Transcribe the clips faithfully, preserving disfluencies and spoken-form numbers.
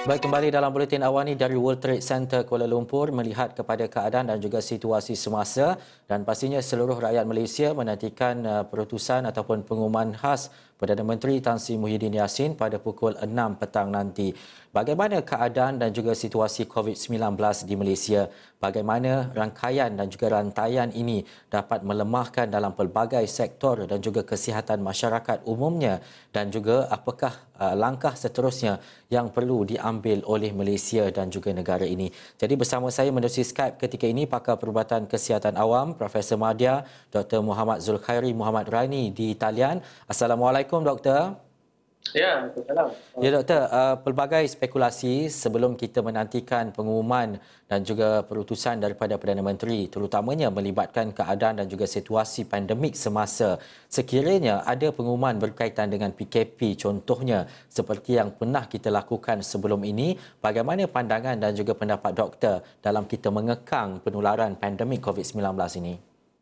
Baik, kembali dalam buletin awal ini dari World Trade Center Kuala Lumpur melihat kepada keadaan dan juga situasi semasa, dan pastinya seluruh rakyat Malaysia menantikan uh, perutusan ataupun pengumuman khas Perdana Menteri Tan Sri Muhyiddin Yassin pada pukul enam petang nanti. Bagaimana keadaan dan juga situasi covid sembilan belas di Malaysia? Bagaimana rangkaian dan juga rantaian ini dapat melemahkan dalam pelbagai sektor dan juga kesihatan masyarakat umumnya, dan juga apakah uh, langkah seterusnya yang perlu diambil oleh Malaysia dan juga negara ini. Jadi bersama saya menerusi Skype ketika ini pakar perubatan kesihatan awam Profesor Madya Doktor Muhammad Zulkhairi Muhammad Raini di talian. Assalamualaikum Doktor. Ya, Waalaikumsalam. Ya Doktor, uh, pelbagai spekulasi sebelum kita menantikan pengumuman dan juga perutusan daripada Perdana Menteri, terutamanya melibatkan keadaan dan juga situasi pandemik semasa. Sekiranya ada pengumuman berkaitan dengan P K P contohnya seperti yang pernah kita lakukan sebelum ini, bagaimana pandangan dan juga pendapat Doktor dalam kita mengekang penularan pandemik covid sembilan belas ini?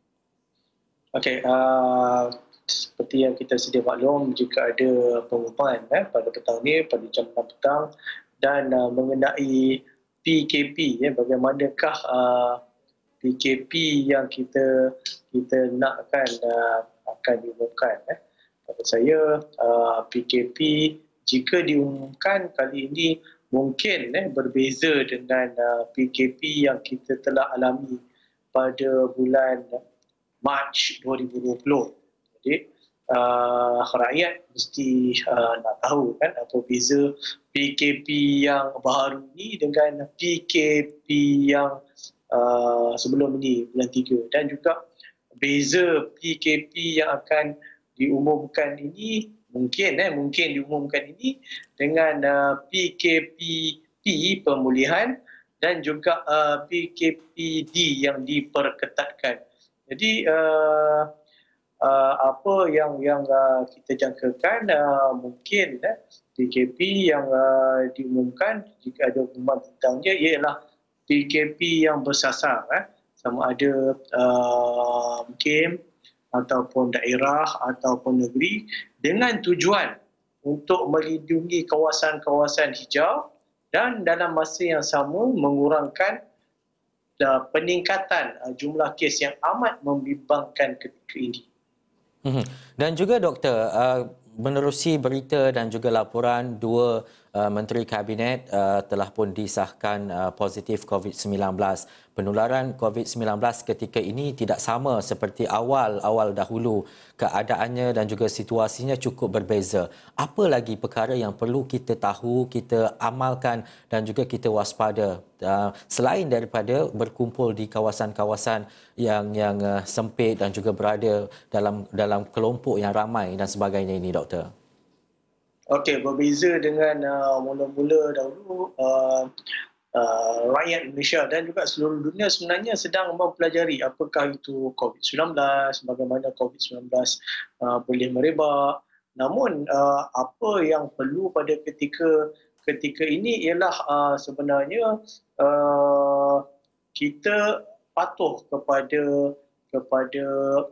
Okey, uh, seperti yang kita sedia maklum, jika ada pengumuman eh, pada petang ini, pada jam enam petang, dan uh, mengenai P K P, eh, bagaimanakah uh, P K P yang kita kita nakkan uh, akan diumumkan. Eh. Pada saya, uh, P K P jika diumumkan kali ini mungkin eh, berbeza dengan uh, P K P yang kita telah alami pada bulan Mac dua ribu dua puluh. Jadi uh, rakyat mesti uh, nak tahu kan apa beza P K P yang baru ni dengan P K P yang uh, sebelum ini bulan tiga, dan juga beza P K P yang akan diumumkan ini mungkin eh mungkin diumumkan ini dengan uh, P K P P pemulihan dan juga uh, P K P D yang diperketatkan. Jadi uh, uh, apa yang yang uh, kita jangkakan uh, mungkin uh, P K P yang uh, diumumkan jika ada pengumuman tentangnya ialah P K P yang bersasar, eh, sama ada uh, game ataupun daerah ataupun negeri, dengan tujuan untuk melindungi kawasan-kawasan hijau dan dalam masa yang sama mengurangkan peningkatan jumlah kes yang amat membimbangkan ketika ini. Dan juga Doktor, menerusi berita dan juga laporan, dua Menteri Kabinet telah pun disahkan positif covid sembilan belas. Penularan covid sembilan belas ketika ini tidak sama seperti awal-awal dahulu. Keadaannya dan juga situasinya cukup berbeza. Apa lagi perkara yang perlu kita tahu, kita amalkan dan juga kita waspada selain daripada berkumpul di kawasan-kawasan yang yang sempit dan juga berada dalam dalam kelompok yang ramai dan sebagainya ini, Doktor? Okey, berbeza dengan uh, mula-mula dahulu, uh, uh, rakyat Malaysia dan juga seluruh dunia sebenarnya sedang mempelajari apakah itu covid sembilan belas, bagaimana covid sembilan belas uh, boleh merebak. Namun uh, apa yang perlu pada ketika ketika ini ialah uh, sebenarnya uh, kita patuh kepada kepada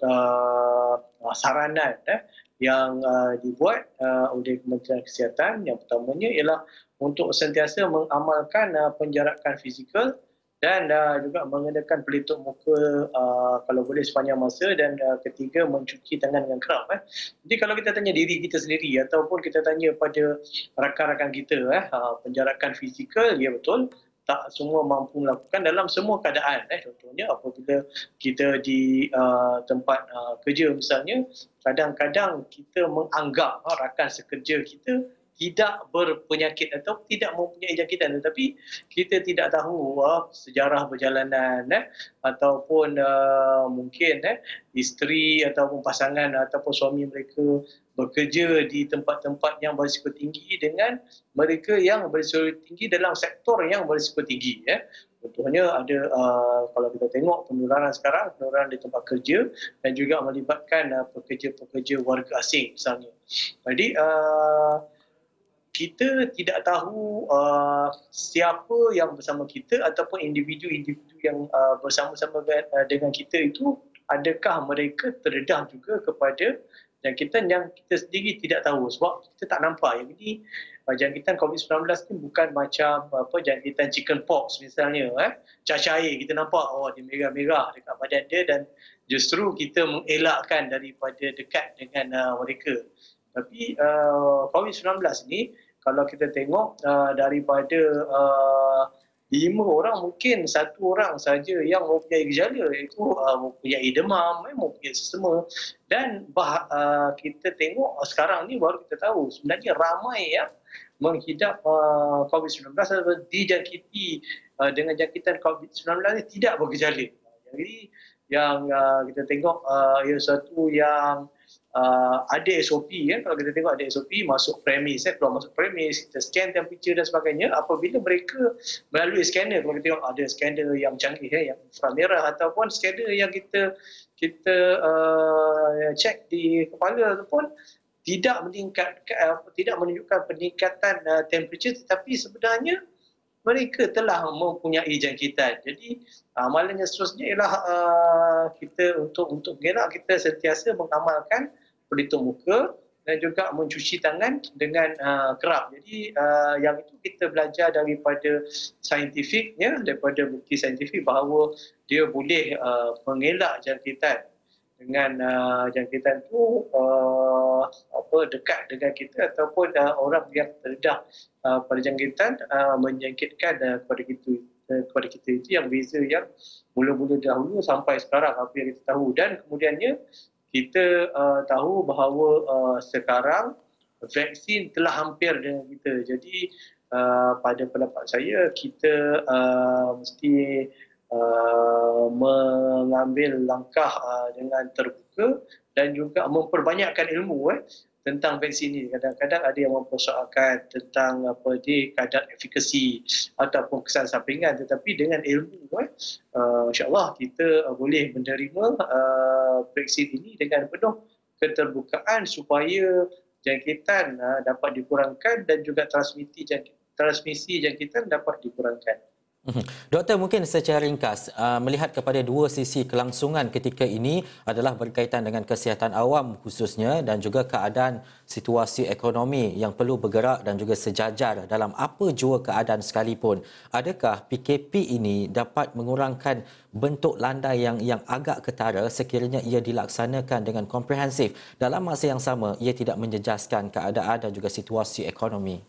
uh, saranan eh, yang uh, dibuat uh, oleh Kementerian Kesihatan. Yang pertamanya ialah untuk sentiasa mengamalkan uh, penjarakan fizikal dan uh, juga mengenakan pelitup muka uh, kalau boleh sepanjang masa, dan uh, ketiga mencuci tangan dengan kerap. Eh. Jadi kalau kita tanya diri kita sendiri ataupun kita tanya pada rakan-rakan kita, eh, uh, penjarakan fizikal, ya betul, tak semua mampu melakukan dalam semua keadaan. Eh. Contohnya apabila kita di uh, tempat uh, kerja misalnya, kadang-kadang kita menganggap uh, rakan sekerja kita tidak berpenyakit atau tidak mempunyai jangkitan, tetapi kita tidak tahu uh, sejarah perjalanan eh, ataupun uh, mungkin eh, isteri ataupun pasangan ataupun suami mereka bekerja di tempat-tempat yang berisiko tinggi dengan mereka yang berisiko tinggi dalam sektor yang berisiko tinggi. Eh. Contohnya ada, uh, kalau kita tengok penularan sekarang, penularan di tempat kerja dan juga melibatkan uh, pekerja-pekerja warga asing misalnya. Jadi uh, kita tidak tahu uh, siapa yang bersama kita ataupun individu-individu yang uh, bersama-sama dengan kita itu, adakah mereka terdedah juga kepada jangkitan yang kita sendiri tidak tahu sebab kita tak nampak. Yang ini jangkitan covid sembilan belas ni bukan macam apa jangkitan chicken pox misalnya, eh cacar air kita nampak oh dia merah-merah dekat badan dia dan justru kita mengelakkan daripada dekat dengan uh, mereka. Tapi uh, covid sembilan belas ni kalau kita tengok uh, daripada uh, lima orang mungkin satu orang saja yang mempunyai gejala, iaitu uh, mempunyai demam, eh, mempunyai sesama. Dan bah, uh, kita tengok uh, sekarang ni baru kita tahu sebenarnya ramai yang menghidap uh, covid sembilan belas atau dijangkiti uh, dengan jangkitan covid sembilan belas ni tidak bergejala. Jadi yang uh, kita tengok uh, yang satu yang Uh, ada S O P, ya. Kalau kita tengok ada S O P masuk premis, eh. keluar masuk premis, kita scan temperature dan sebagainya. Apabila mereka melalui scanner, kalau kita tengok ada scanner yang canggih, eh, yang inframerah ataupun scanner yang kita kita uh, cek di kepala ataupun tidak meningkat, uh, tidak menunjukkan peningkatan uh, temperature, tetapi sebenarnya mereka telah mempunyai jangkitan. Jadi amalan yang seterusnya ialah uh, kita untuk untuk mengelak kita sentiasa mengamalkan pelitup muka dan juga mencuci tangan dengan uh, kerap. Jadi uh, yang itu kita belajar daripada saintifik, ya, daripada bukti saintifik bahawa dia boleh uh, mengelak jangkitan dengan uh, jangkitan itu uh, apa dekat dengan kita ataupun uh, orang yang terdedah uh, pada jangkitan uh, menjangkitkan uh, kepada kita uh, kepada kita. Itu yang beza yang mula-mula dahulu sampai sekarang apa yang kita tahu. Dan kemudiannya kita uh, tahu bahawa uh, sekarang vaksin telah hampir dengan kita. Jadi uh, pada pendapat saya kita uh, mesti Uh, mengambil langkah uh, dengan terbuka dan juga memperbanyakkan ilmu eh, tentang vaksin ini. Kadang-kadang ada yang mempersoalkan tentang apa dia kadar efikasi ataupun kesan sampingan, tetapi dengan ilmu eh, uh, insya-Allah kita uh, boleh menerima uh, vaksin ini dengan penuh keterbukaan supaya jangkitan uh, dapat dikurangkan dan juga transmisi jangkitan, transmisi jangkitan dapat dikurangkan. Doktor, mungkin secara ringkas, melihat kepada dua sisi kelangsungan ketika ini adalah berkaitan dengan kesihatan awam khususnya dan juga keadaan situasi ekonomi yang perlu bergerak dan juga sejajar dalam apa jua keadaan sekalipun. Adakah P K P ini dapat mengurangkan bentuk landai yang yang agak ketara sekiranya ia dilaksanakan dengan komprehensif, dalam masa yang sama ia tidak menjejaskan keadaan dan juga situasi ekonomi?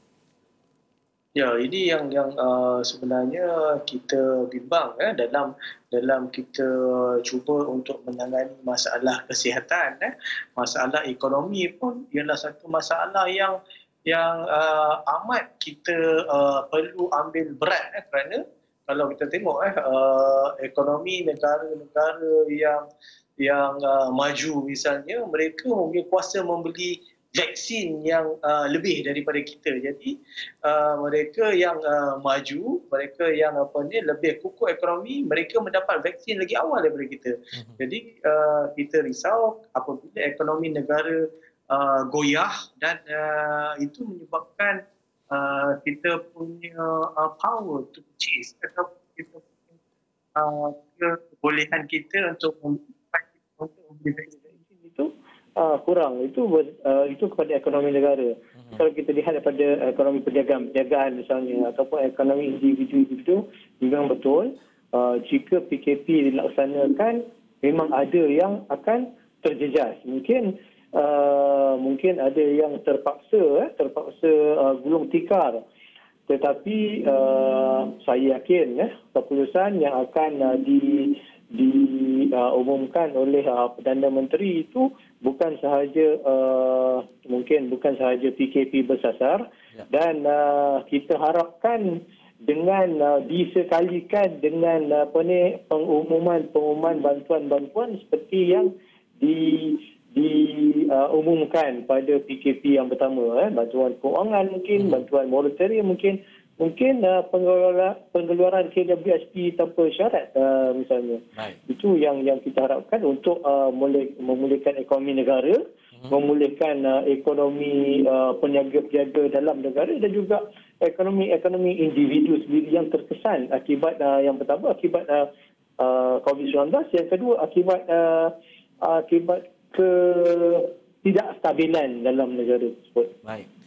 Ya, ini yang yang uh, sebenarnya kita bimbang eh, dalam dalam kita cuba untuk menangani masalah kesihatan, eh. Masalah ekonomi pun ialah satu masalah yang yang uh, amat kita uh, perlu ambil berat, eh, kerana kalau kita tengok eh uh, ekonomi negara-negara yang yang uh, maju misalnya, mereka mempunyai kuasa membeli vaksin yang uh, lebih daripada kita. Jadi uh, mereka yang uh, maju, mereka yang apa ni lebih kukuh ekonomi, mereka mendapat vaksin lagi awal daripada kita. Mm-hmm. Jadi uh, kita risau apabila ekonomi negara uh, goyah dan uh, itu menyebabkan uh, kita punya uh, power to purchase atau kita punya uh, kebolehan kita untuk membeli vaksin itu Uh, kurang. Itu uh, itu kepada ekonomi negara. Uh-huh. Kalau kita lihat daripada ekonomi perniagaan, perniagaan misalnya ataupun ekonomi individu-individu, memang betul uh, jika P K P dilaksanakan memang ada yang akan terjejas. Mungkin uh, mungkin ada yang terpaksa eh, terpaksa uh, gulung tikar. Tetapi uh, saya yakin eh, keputusan yang akan uh, di diumumkan uh, oleh uh, Perdana Menteri itu bukan sahaja uh, mungkin bukan sahaja P K P bersasar, ya. Dan uh, kita harapkan dengan uh, disekalikan dengan uh, apa ni pengumuman pengumuman bantuan-bantuan seperti yang di diumumkan uh, pada P K P yang pertama, eh, bantuan keuangan mungkin, hmm. bantuan moratorium mungkin. Mungkin uh, pengeluaran, pengeluaran K W S P tanpa syarat uh, misalnya. Right. Itu yang yang kita harapkan untuk uh, mulai, memulihkan ekonomi negara, hmm. memulihkan uh, ekonomi uh, peniaga-peniaga dalam negara dan juga ekonomi-ekonomi individu sendiri yang terkesan akibat uh, yang pertama akibat uh, uh, covid sembilan belas, yang kedua akibat uh, akibat ke ketidakstabilan dalam negara tersebut. Baik.